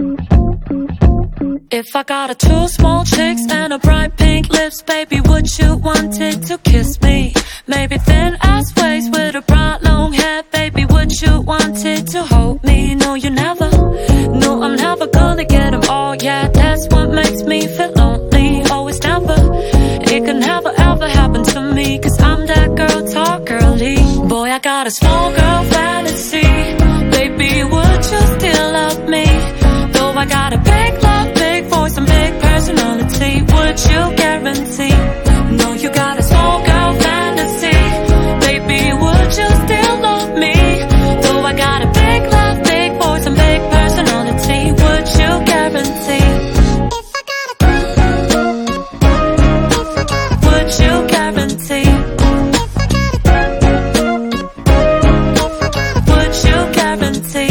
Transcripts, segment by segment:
If I got a two small chicks and a bright pink lips, baby, would you want it to kiss me? Maybe thin ass waist with a bright long hair, baby, would you want it to hold me? No, you never. No, I'm never gonna get them all, yeah, that's what makes me feel lonely. Always never. It can never ever happen to me, cause I'm that girl, talk girly. Boy, I got a small girl fantasy. Baby, would you still love me? Though I got a big love, big voice and big personality, would you guarantee? No, you got a small girl fantasy. Baby, would you still love me? Though I got a big love, big voice and big personality, would you guarantee? Would you guarantee? Would you guarantee?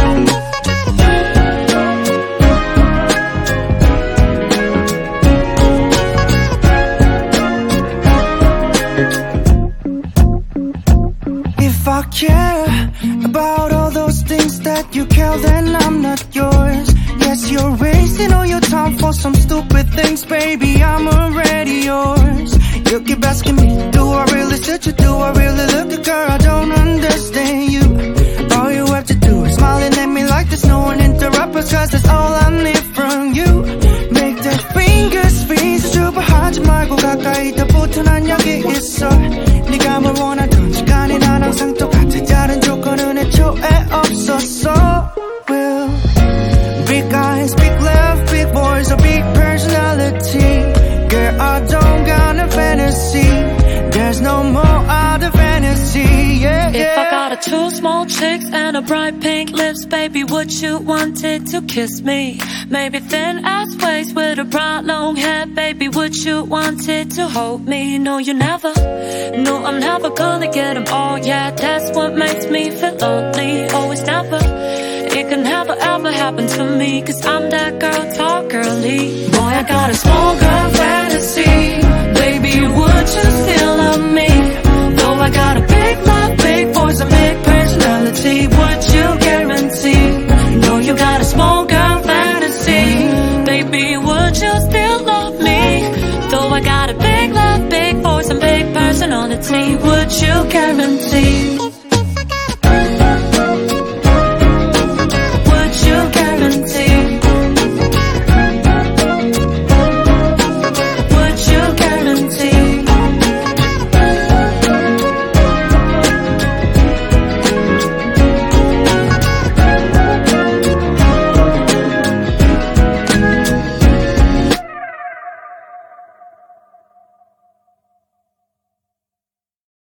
If I care about all those things that you care, then I'm not yours. Yes, you're wasting all your time for some stupid things, baby, I'm already yours. You keep asking me, do I really suit you? Do I really love you, girl? I don't understand you. All you have to do is smiling at me like there's no one interrupt us, cause that's all I need from you. Make that finger speak, 수줍어하지 말고 가까이 더 붙어 난 여기 있어. 네가 뭘 원하던 시간이 난 항상 똑같아. 다른 조건은 애초에 없었어. Well, big eyes, big laugh, big voice, a big personality. Girl, I don't got a fantasy. There's no more other fantasy, yeah, yeah. If I got a two small chicks and a bright pink lips, baby, would you want it to kiss me? Maybe thin ass waist with a bright long hair, baby, would you want it to hold me? No, you never. No, I'm never gonna get them all, yeah, that's what makes me feel lonely. Always never. It can never ever happen to me, cause I'm that girl, talk girly. Boy, I got a small girl fantasy. Baby, would you still love me? Though I got a big love, big voice and big personality, would you guarantee? No, you got a small girl fantasy. Baby, would you still love me? Though I got a big love, big voice and big personality, would you guarantee?